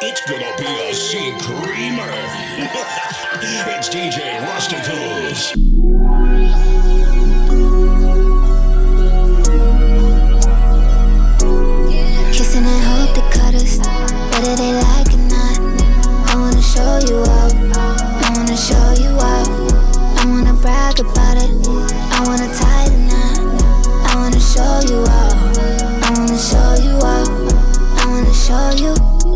It's gonna be a scene creamer. It's DJ Rusticles. Kissing and hope they cut us, whether they like it or not. I wanna show you off, I wanna show you off. I wanna brag about it, I wanna tie the knot. I wanna show you off, I wanna show you off. I wanna show you,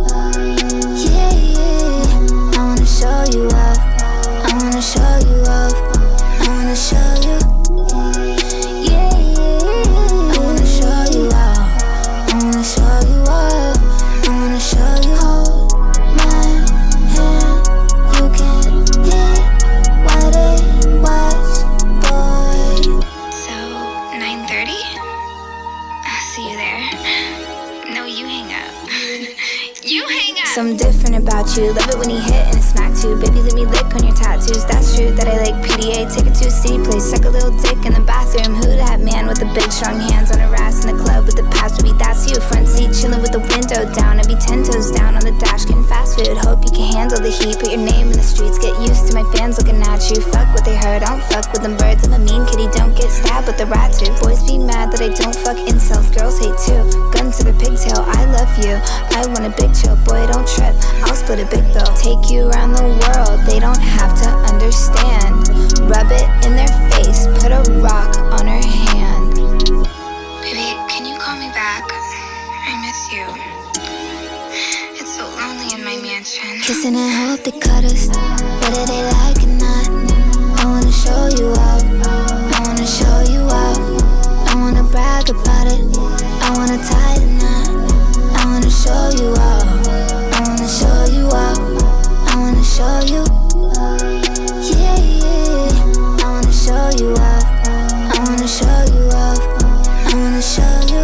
yeah, yeah. I wanna show you off, I wanna show you off. I wanna show you, yeah, yeah. I wanna show you off, I wanna show you off. I wanna show you. Hold my hand, you can hit what it was, boy. So, 9:30? I'll see you there. No, you hang up. You hang up! Something different about you. Love it when you hit and it smack too. Baby, let me lick on your tattoos. That's true that I like PDA. Take it to a city place, suck a little dick in the bathroom. Who that man with the big strong hands on her ass in the club with the past? Baby, that's you. Front seat chilling with the window down. I'd be 10 toes down on the dash getting fast food. Hope you can handle the heat. Put your name in the streets. Get used to my fans looking at you. Fuck what they heard. I don't fuck with them birds. I'm a mean kitty. Don't get stabbed with the rat too. Boys be mad that I don't fuck incels. Girls hate too. Gun to the pigtail. I love you. I want a big chill. Boy, don't trip. I'll split a big bill. Take you around the world. They don't have to understand. Rub it in their face. Put a rock on her hand. Baby, can you call me back? I miss you. It's so lonely in my mansion. Kissing and hope they cut us, whether they like it or not. I wanna show you off, I wanna show you off. I wanna brag about it, I wanna tie the knot. I wanna show you off, I wanna show you off. I wanna show you, yeah, yeah. I wanna show you off, I wanna show you off. I wanna show you,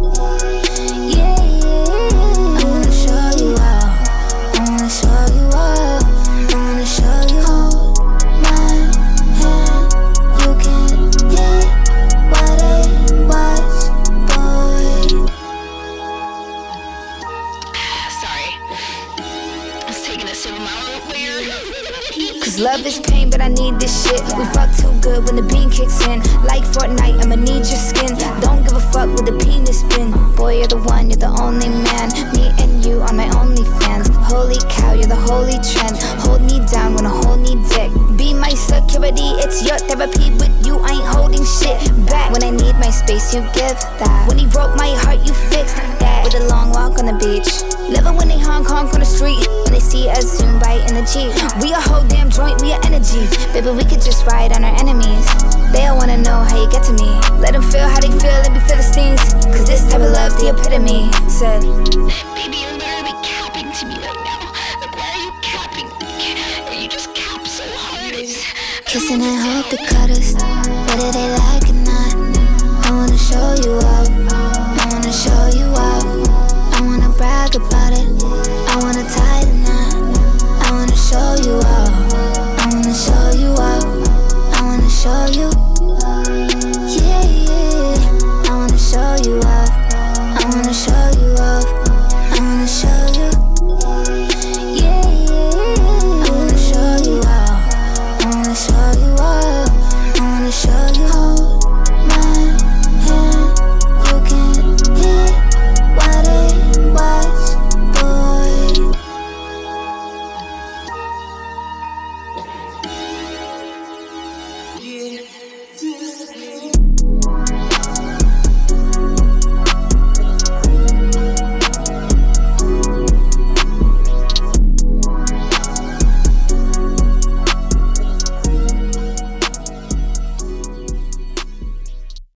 yeah, yeah. I wanna show you off, I wanna show you off. I wanna show you. Hold my hand, you can hit what it was, boy. Sorry. I was taking a sip of my root beer. Cause love is pain, but I need this shit. We fuck too good when the bean kicks in. Like Fortnite, I'ma need your skin. Don't give a fuck with the penis spin. Boy, you're the one, you're the only man. Me and you are my only fans. Holy cow, you're the holy trend. Hold me down when I hold me dick. Be my security, it's your therapy. With you, I ain't holding shit back. When I need my space, you give that. When he broke my heart, you fixed that. With a long walk on the beach. Love it when they honk on the street. When they see us zoom by in the Jeep. We a whole damn joint, we a energy. Baby, we could just ride on our enemies. They all wanna know how you get to me. Let them feel how they feel, let me feel the stings. Cause this type of love's the epitome. Said, Baby, you're literally capping to me right now. Like, why are you capping? You just cap so hard. kissing and hope they cut us, whether they like it or not. I wanna show you off,